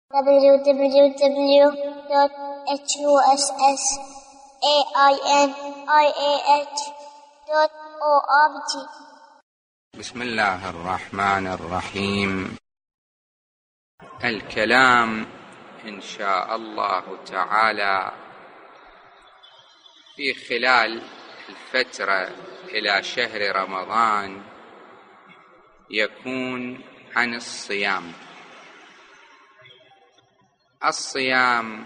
www.husainiah.org. بسم الله الرحمن الرحيم. الكلام إن شاء الله تعالى في خلال الفترة إلى شهر رمضان يكون عن الصيام. الصيام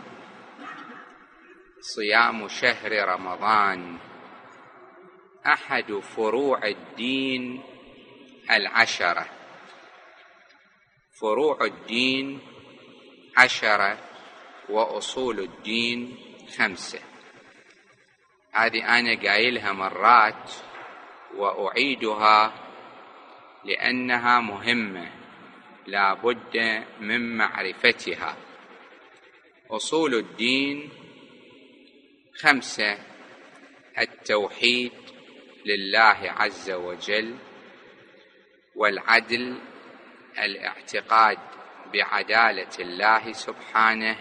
صيام شهر رمضان أحد فروع الدين العشرة. فروع الدين 10 وأصول الدين 5. هذه أنا قايلها مرات وأعيدها لأنها مهمة لا بد من معرفتها. أصول الدين 5: التوحيد لله عز وجل، والعدل الاعتقاد بعدالة الله سبحانه،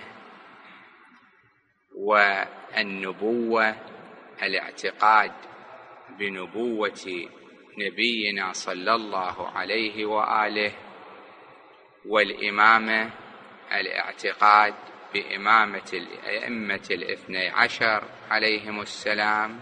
والنبوة الاعتقاد بنبوة نبينا صلى الله عليه وآله، والإمامة الاعتقاد بإمامة الأئمة 12 عليهم السلام،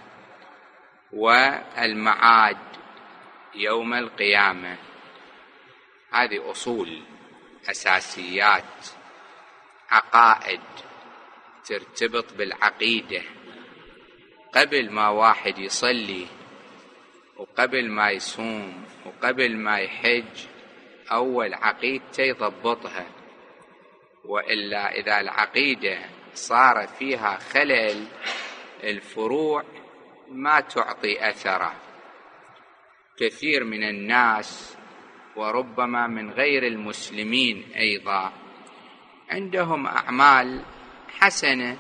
والمعاد يوم القيامة. هذه أصول أساسيات عقائد ترتبط بالعقيدة. قبل ما واحد يصلي وقبل ما يصوم وقبل ما يحج أول عقيدته يضبطها، وإلا إذا العقيدة صار فيها خلل الفروع ما تعطي أثره. كثير من الناس وربما من غير المسلمين أيضا عندهم أعمال حسنة،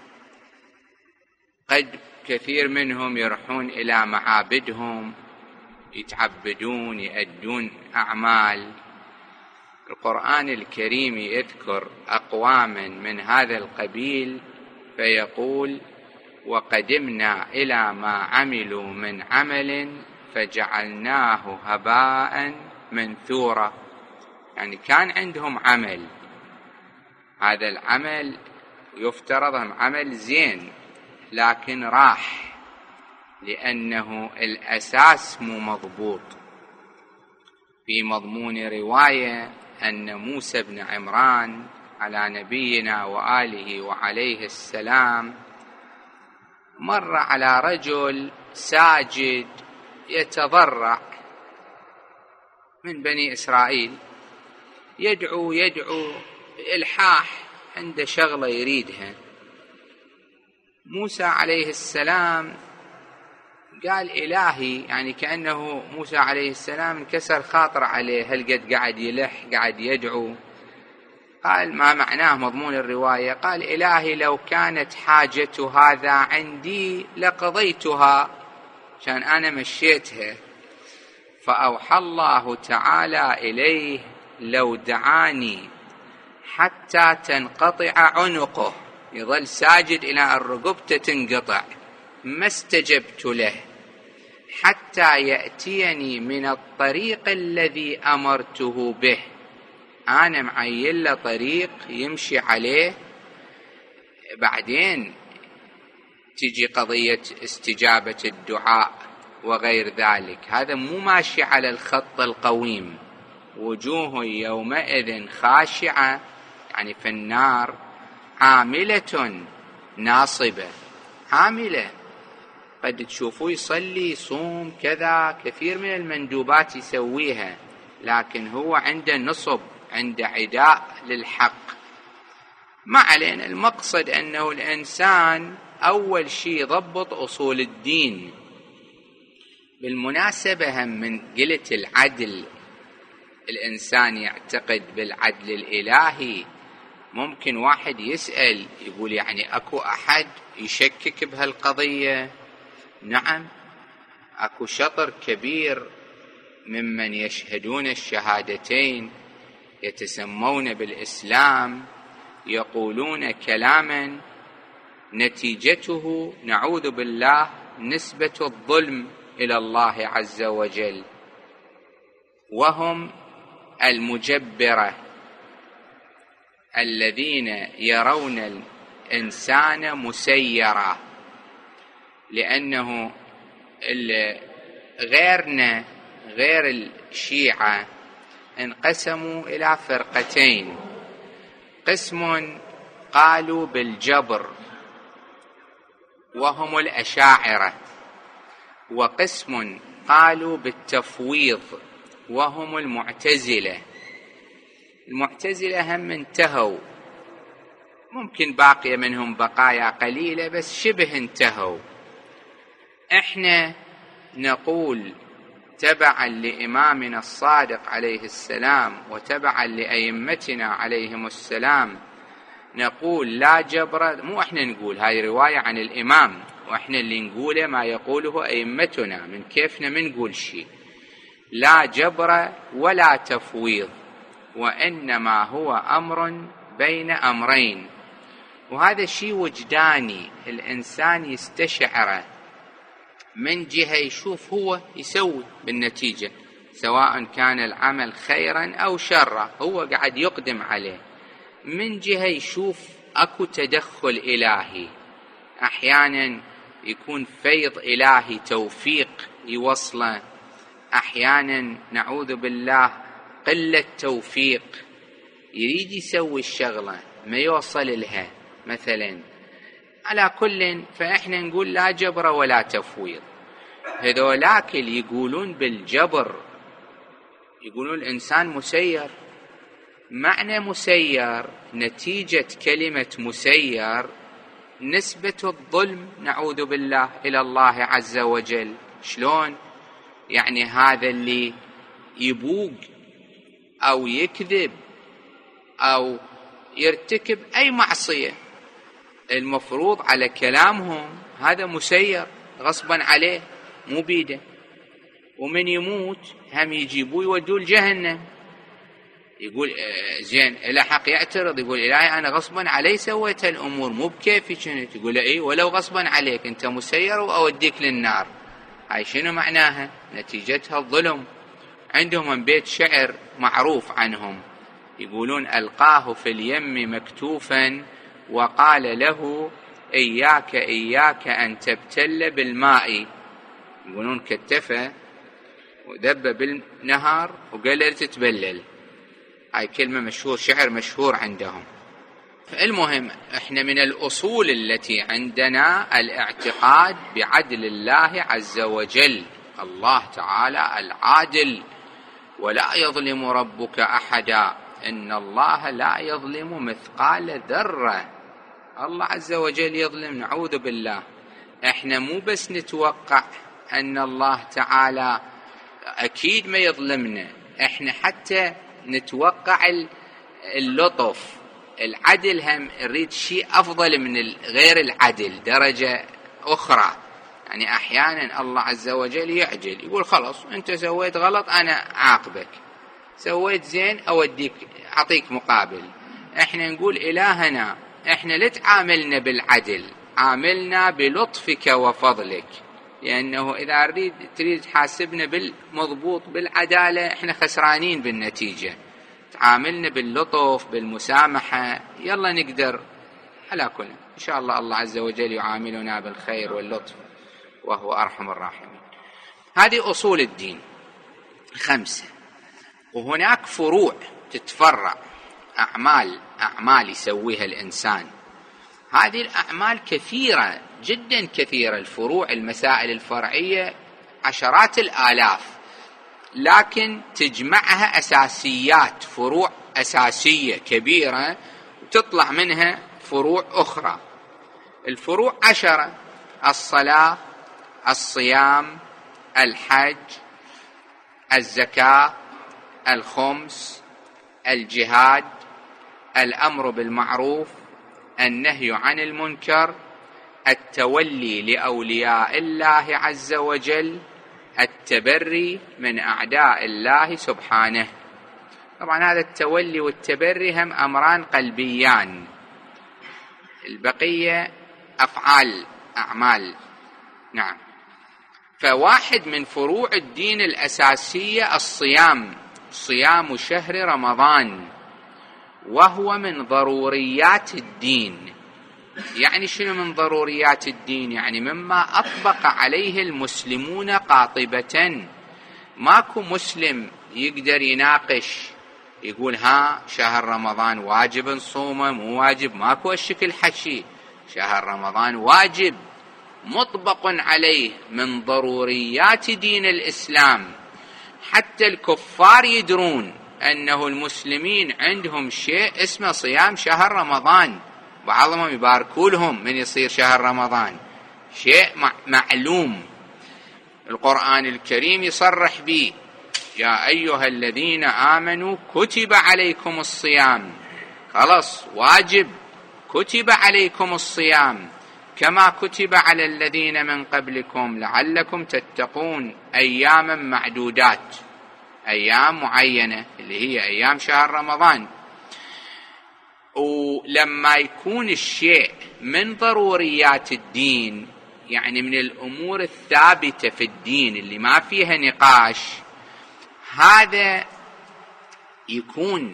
قد كثير منهم يروحون إلى معابدهم يتعبدون يؤدون أعمال. القرآن الكريم يذكر أقواما من هذا القبيل فيقول: وقدمنا إلى ما عملوا من عمل فجعلناه هباء منثورا. يعني كان عندهم عمل، هذا العمل يفترض عمل زين، لكن راح لأنه الأساس مو مضبوط. في مضمون رواية أن موسى بن عمران على نبينا وآله وعليه السلام مر على رجل ساجد يتضرع من بني إسرائيل، يدعو بإلحاح، عنده شغلة يريدها. موسى عليه السلام قال: إلهي، يعني كأنه موسى عليه السلام انكسر خاطر عليه، هل قد قاعد يلح قاعد يدعو. قال: ما معناه مضمون الرواية؟ قال: إلهي، لو كانت حاجة هذا عندي لقضيتها، عشان أنا مشيتها. فأوحى الله تعالى إليه: لو دعاني حتى تنقطع عنقه، يظل ساجد إلى الرقبة تنقطع، ما استجبت له حتى يأتيني من الطريق الذي أمرته به. أنا معين له طريق يمشي عليه، بعدين تجي قضية استجابة الدعاء وغير ذلك. هذا مو ماشي على الخط القويم. وجوه يومئذ خاشعة، يعني في النار، عاملة ناصبة. عاملة، قد تشوفوه يصلي يصوم كذا، كثير من المندوبات يسويها، لكن هو عنده نصب، عنده عداء للحق. ما علينا، المقصد أنه الإنسان أول شيء ضبط أصول الدين. بالمناسبة، هم من قلة العدل، الإنسان يعتقد بالعدل الإلهي. ممكن واحد يسأل يقول: يعني أكو أحد يشكك بهالقضية؟ نعم، أكو شطر كبير ممن يشهدون الشهادتين يتسمون بالإسلام يقولون كلاما نتيجته نعوذ بالله نسبة الظلم إلى الله عز وجل، وهم المجبرة الذين يرون الإنسان مسيرا، لأنه غيرنا غير الشيعة انقسموا إلى فرقتين: قسم قالوا بالجبر وهم الأشاعرة، وقسم قالوا بالتفويض وهم المعتزلة. المعتزلة هم انتهوا، ممكن باقي منهم بقايا قليلة بس شبه انتهوا. احنا نقول تبعا لإمامنا الصادق عليه السلام وتبعا لأئمتنا عليهم السلام نقول لا جبر. مو احنا نقول، هاي رواية عن الإمام، واحنا اللي نقوله ما يقوله أئمتنا، من كيفنا من نقول شيء. لا جبر ولا تفويض، وإنما هو أمر بين أمرين. وهذا شيء وجداني الإنسان يستشعره، من جهة يشوف هو يسوي بالنتيجة، سواء كان العمل خيرا أو شرا هو قاعد يقدم عليه. من جهة يشوف أكو تدخل إلهي، أحيانا يكون فيض إلهي توفيق يوصله، أحيانا نعوذ بالله قلة توفيق يريد يسوي الشغلة ما يوصل لها مثلا. على كل فإحنا نقول لا جبر ولا تفويض. هذولاك اللي يقولون بالجبر يقولون الإنسان مسير. معنى مسير نتيجة كلمة مسير نسبة الظلم نعوذ بالله إلى الله عز وجل. شلون؟ يعني هذا اللي يبوق أو يكذب أو يرتكب أي معصية المفروض على كلامهم هذا مسير غصبا عليه مو بيده، ومن يموت هم يجيبوه يودوه لجهنم. يقول زين إلى حق يعترض، يقول إلهي أنا غصبا علي سويت الأمور مو بكيفي كنت. يقول إيه ولو غصبا عليك أنت مسير وأوديك للنار. هاي شنو معناها؟ نتيجتها الظلم. عندهم من بيت شعر معروف عنهم يقولون ألقاه في اليم مكتوفا وقال له إياك إياك أن تبتل بالماء. يقولون كتفه ودب بالنهر وقال له تتبلل. هاي كلمة مشهور، شعر مشهور عندهم. المهم احنا من الأصول التي عندنا الاعتقاد بعدل الله عز وجل. الله تعالى العادل ولا يظلم ربك أحدا، إن الله لا يظلم مثقال ذرة. الله عز وجل يظلم نعوذ بالله. احنا مو بس نتوقع أن الله تعالى أكيد ما يظلمنا، احنا حتى نتوقع اللطف. العدل هم نريد شيء أفضل من غير العدل، درجة أخرى. يعني أحيانا الله عز وجل يعجل، يقول خلاص أنت سويت غلط أنا أعاقبك، سويت زين أوديك أعطيك مقابل. إحنا نقول إلهنا إحنا لا تعاملنا بالعدل، عاملنا بلطفك وفضلك، لأنه إذا تريد تحاسبنا بالمضبوط بالعدالة إحنا خسرانين بالنتيجة. تعاملنا باللطف بالمسامحة، يلا نقدر على كل. إن شاء الله الله عز وجل يعاملنا بالخير واللطف وهو أرحم الراحمين. هذه أصول الدين 5. وهناك فروع تتفرع، أعمال يسويها الإنسان. هذه الأعمال كثيرة جدا كثيرة، الفروع المسائل الفرعية عشرات الآلاف، لكن تجمعها أساسيات، فروع أساسية كبيرة وتطلع منها فروع أخرى. الفروع 10: الصلاة، الصيام، الحج، الزكاة، الخمس، الجهاد، الأمر بالمعروف، النهي عن المنكر، التولي لأولياء الله عز وجل، التبري من أعداء الله سبحانه. طبعا هذا التولي والتبري هم أمران قلبيان، البقية أفعال أعمال. نعم. فواحد من فروع الدين الأساسية الصيام، صيام شهر رمضان، وهو من ضروريات الدين. يعني شنو من ضروريات الدين؟ يعني مما أطبق عليه المسلمون قاطبة. ماكو مسلم يقدر يناقش يقول ها شهر رمضان واجب نصومه مو واجب، ماكو الشكل حكي. شهر رمضان واجب مطبق عليه من ضروريات دين الإسلام. حتى الكفار يدرون أنه المسلمين عندهم شيء اسمه صيام شهر رمضان، بعضهم يباركوا لهم من يصير شهر رمضان، شيء معلوم. القرآن الكريم يصرح به: يا أيها الذين آمنوا كتب عليكم الصيام. خلاص واجب، كتب عليكم الصيام كما كتب على الذين من قبلكم لعلكم تتقون، أياما معدودات، أيام معينة اللي هي أيام شهر رمضان. ولما يكون الشيء من ضروريات الدين، يعني من الأمور الثابتة في الدين اللي ما فيها نقاش، هذا يكون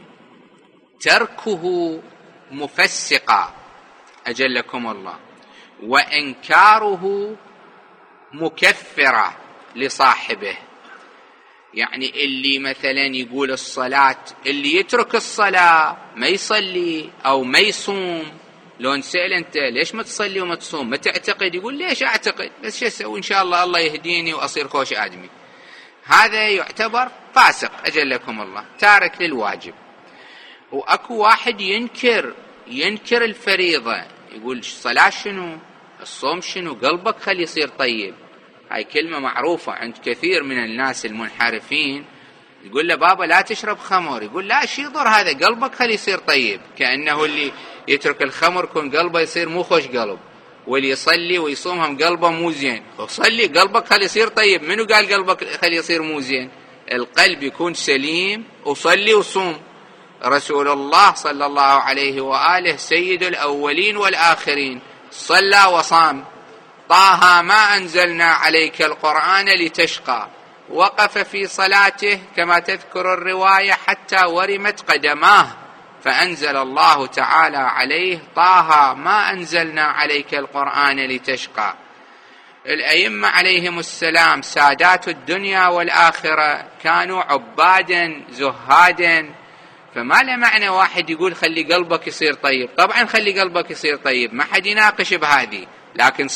تركه مفسقا أجلكم الله، وإنكاره مكفرا لصاحبه. يعني اللي مثلا يقول الصلاة، اللي يترك الصلاة ما يصلي أو ما يصوم، لو نسأل أنت ليش ما تصلي وما تصوم ما تعتقد، يقول ليش أعتقد بس شو أسوي إن شاء الله يهديني وأصير خوش آدمي. هذا يعتبر فاسق أجلكم الله، تارك للواجب. وأكو واحد ينكر الفريضة، يقول الصلاة شنو، الصوم شنو، قلبك خلي يصير طيب. هاي كلمة معروفة عند كثير من الناس المنحرفين. يقول له بابا لا تشرب خمر، يقول لا شي يضر هذا، قلبك خلي يصير طيب. كأنه اللي يترك الخمر كون قلبه يصير مو خوش قلب، واللي يصلي ويصوم هم قلبه مو زين. صلي قلبك خلي يصير طيب، منو قال قلبك خلي يصير مو زين؟ القلب يكون سليم وصلي وصوم. رسول الله صلى الله عليه وآله سيد الأولين والآخرين صلى وصام. طه ما أنزلنا عليك القرآن لتشقى، وقف في صلاته كما تذكر الرواية حتى ورمت قدماه، فأنزل الله تعالى عليه: طه ما أنزلنا عليك القرآن لتشقى. الأئمة عليهم السلام سادات الدنيا والآخرة كانوا عبادا زهادا، فما له معنى واحد يقول خلي قلبك يصير طيب. طبعا خلي قلبك يصير طيب، ما حد يناقش بهذه، لكن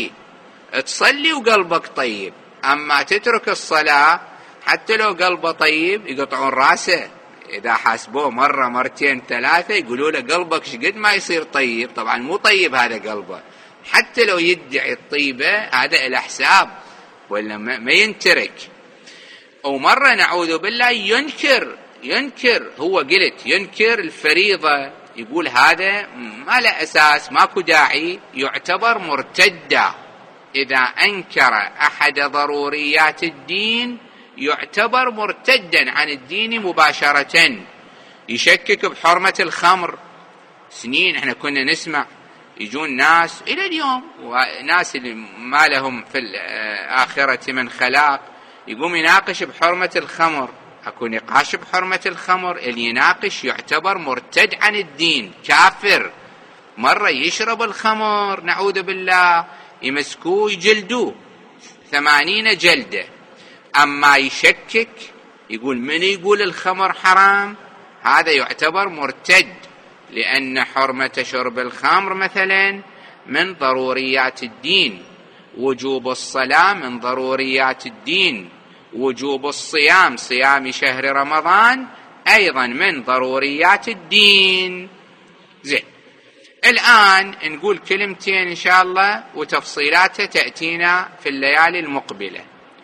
تصلي وقلبك طيب. أما تترك الصلاة حتى لو قلبه طيب يقطعون راسه، إذا حاسبوه مرة مرتين ثلاثة يقولوا له قلبك شقد ما يصير طيب. طبعا مو طيب هذا قلبه، حتى لو يدعي الطيبة هذا إلى حساب ولا ما ينترك. ومرة نعوذ بالله ينكر هو قلت ينكر الفريضة، يقول هذا ما له أساس، ماكو داعي، يعتبر مرتدا. إذا أنكر أحد ضروريات الدين يعتبر مرتدا عن الدين مباشرة. يشكك بحرمة الخمر. سنين احنا كنا نسمع يجون ناس إلى اليوم، وناس اللي ما لهم في الآخرة من خلاق، يقوم يناقش بحرمة الخمر. أكو نقاش بحرمة الخمر، اللي يناقش يعتبر مرتد عن الدين، كافر. مرة يشرب الخمر نعوذ بالله يمسكوه يجلدوه 80 جلدة. أما يشكك يقول من يقول الخمر حرام، هذا يعتبر مرتد، لأن حرمة شرب الخمر مثلا من ضروريات الدين، وجوب الصلاة من ضروريات الدين، وجوب الصيام صيام شهر رمضان أيضا من ضروريات الدين. زين، الآن نقول كلمتين إن شاء الله وتفصيلاتها تأتينا في الليالي المقبلة.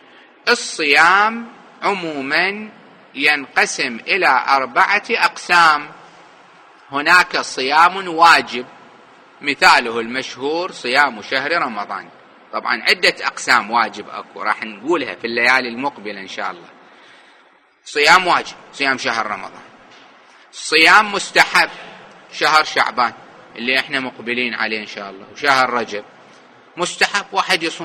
الصيام عموما ينقسم إلى 4 أقسام. هناك صيام واجب، مثاله المشهور صيام شهر رمضان. طبعا عدة أقسام واجب أكو، راح نقولها في الليالي المقبلة إن شاء الله. صيام واجب صيام شهر رمضان. صيام مستحب شهر شعبان اللي احنا مقبلين عليه إن شاء الله، وشهر رجب مستحب واحد يصوم.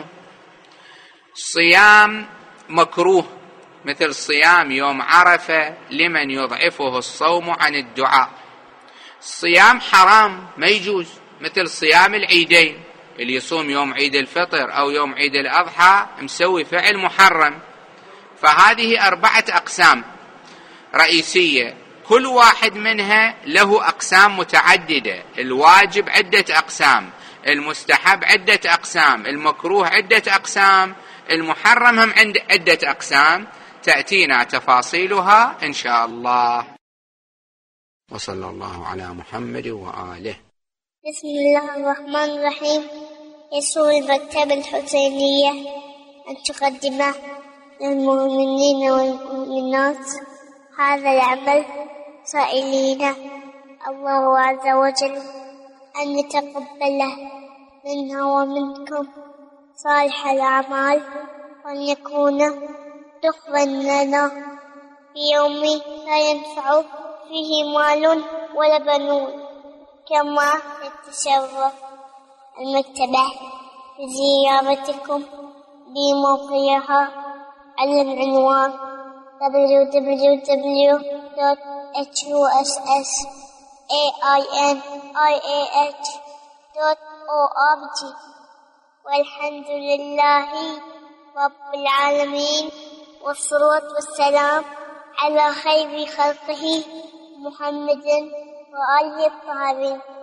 صيام مكروه مثل صيام يوم عرفة لمن يضعفه الصوم عن الدعاء. الصيام حرام ما يجوز مثل صيام العيدين، اللي يصوم يوم عيد الفطر أو يوم عيد الأضحى مسوي فعل محرم. فهذه 4 أقسام رئيسية، كل واحد منها له أقسام متعددة. الواجب عدة أقسام، المستحب عدة أقسام، المكروه عدة أقسام، المحرم هم عدة أقسام تأتينا تفاصيلها إن شاء الله. وصلى الله على محمد وآله. بسم الله الرحمن الرحيم. يسر المكتبة الحسينية أن تقدم للمؤمنين والمؤمنات هذا العمل سائلين الله عز وجل أن يتقبله منا ومنكم صالح الأعمال، وأن يكون دخلا لنا في يوم لا ينفع فيه مال ولا بنون. كما يتشرف المكتبة بزيارتكم بموقعها على العنوان www.hussainih.org. والحمد لله رب العالمين، والصلاة والسلام على خير خلقه محمد وآله الطاهرين.